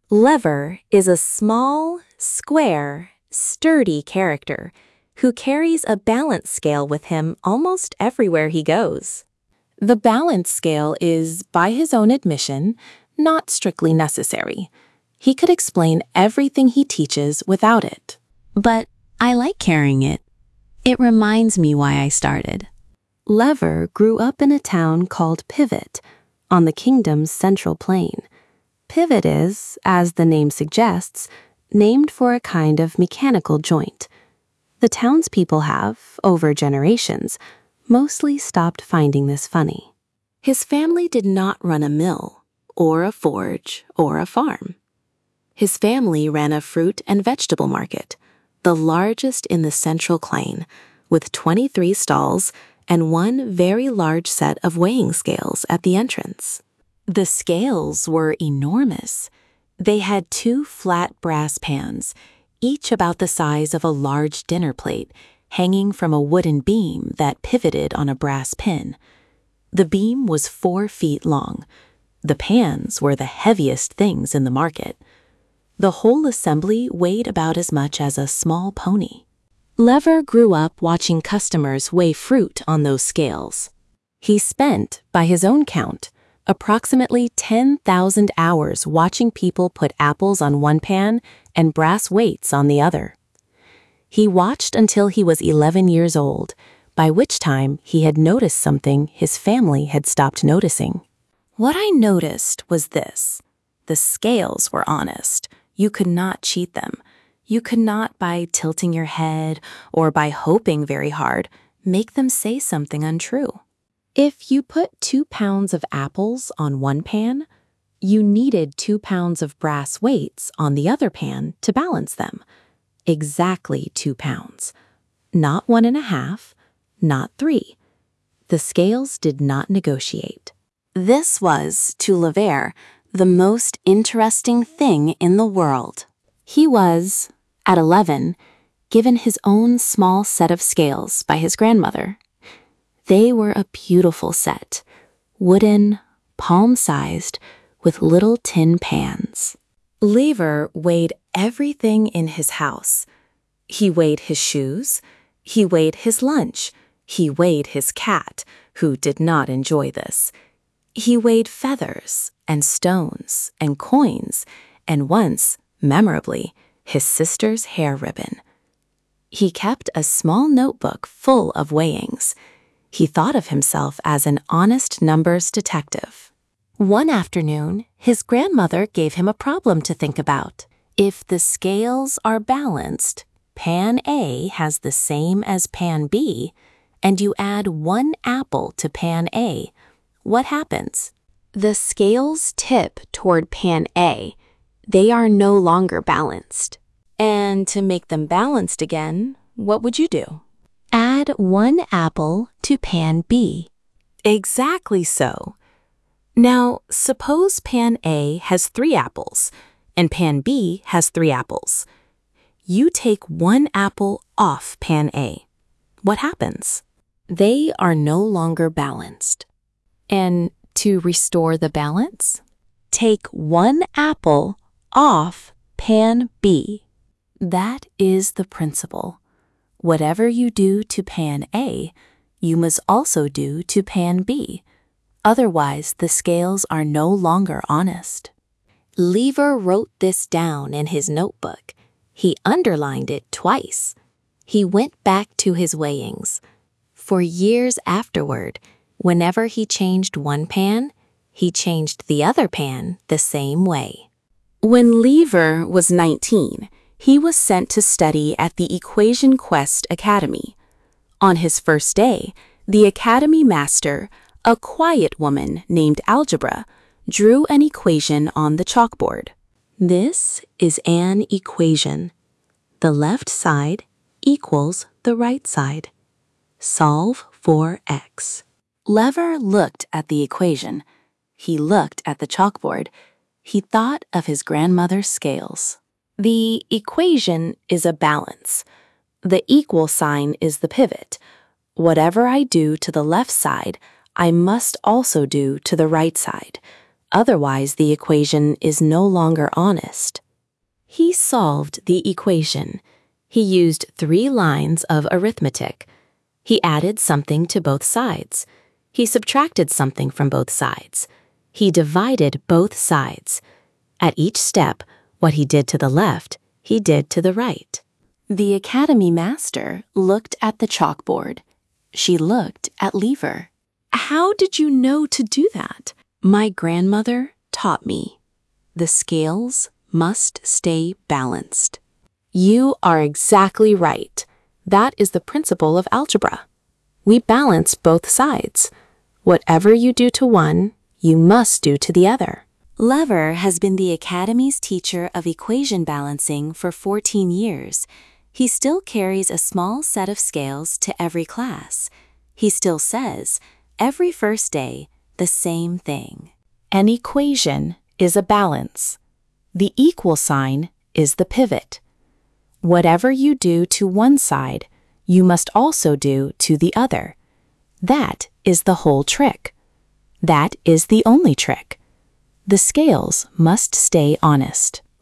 Lever is a small, square, sturdy character who carries a balance scale with him almost everywhere he goes. The balance scale is, by his own admission, not strictly necessary. He could explain everything he teaches without it. But I like carrying it. It reminds me why I started. Lever grew up in a town called Pivot, on the kingdom's central plain. Pivot is, as the name suggests, named for a kind of mechanical joint. The townspeople have, over generations, mostly stopped finding this funny. His family did not run a mill, or a forge, or a farm. His family ran a fruit and vegetable market, the largest in the central plain, with 23 stalls and one very large set of weighing scales at the entrance. The scales were enormous. They had 2 flat brass pans, each about the size of a large dinner plate, hanging from a wooden beam that pivoted on a brass pin. The beam was 4 feet long. The pans were the heaviest things in the market. The whole assembly weighed about as much as a small pony. Lever grew up watching customers weigh fruit on those scales. He spent, by his own count, approximately 10,000 hours watching people put apples on one pan and brass weights on the other. He watched until he was 11 years old, by which time he had noticed something his family had stopped noticing. What I noticed was this. The scales were honest. You could not cheat them. You could not, by tilting your head or by hoping very hard, make them say something untrue. If you put 2 pounds of apples on one pan, you needed 2 pounds of brass weights on the other pan to balance them. Exactly 2 pounds. Not 1.5, not 3. The scales did not negotiate. This was, to Lever, the most interesting thing in the world. He was, at 11, given his own small set of scales by his grandmother. They were a beautiful set, wooden, palm-sized, with little tin pans. Lever weighed everything in his house. He weighed his shoes. He weighed his lunch. He weighed his cat, who did not enjoy this. He weighed feathers and stones and coins, and once, memorably, his sister's hair ribbon. He kept a small notebook full of weighings. He thought of himself as an honest numbers detective. One afternoon, his grandmother gave him a problem to think about. If the scales are balanced, pan A has the same as pan B, and you add 1 apple to pan A, what happens? The scales tip toward pan A. They are no longer balanced. And to make them balanced again, what would you do? Add 1 apple to pan B. Exactly so. Now, suppose pan A has 3 apples, and pan B has 3 apples. You take 1 apple off pan A. What happens? They are no longer balanced. And to restore the balance, take 1 apple off pan B. That is the principle. Whatever you do to pan A, you must also do to pan B. Otherwise, the scales are no longer honest. Lever wrote this down in his notebook. He underlined it twice. He went back to his weighings. For years afterward, whenever he changed one pan, he changed the other pan the same way. When Lever was 19, he was sent to study at the Equation Quest Academy. On his first day, the academy master, a quiet woman named Algebra, drew an equation on the chalkboard. This is an equation. The left side equals the right side. Solve for x. Lever looked at the equation. He looked at the chalkboard. He thought of his grandmother's scales. The equation is a balance. The equal sign is the pivot. Whatever I do to the left side, I must also do to the right side. Otherwise, the equation is no longer honest. He solved the equation. He used 3 lines of arithmetic. He added something to both sides. He subtracted something from both sides. He divided both sides. At each step, what he did to the left, he did to the right. The Academy Master looked at the chalkboard. She looked at Lever. How did you know to do that? My grandmother taught me. The scales must stay balanced. You are exactly right. That is the principle of algebra. We balance both sides. Whatever you do to one, you must do to the other. Lever has been the Academy's teacher of equation balancing for 14 years. He still carries a small set of scales to every class. He still says, every first day, the same thing. An equation is a balance. The equal sign is the pivot. Whatever you do to one side, you must also do to the other. That is the whole trick. That is the only trick. The scales must stay honest.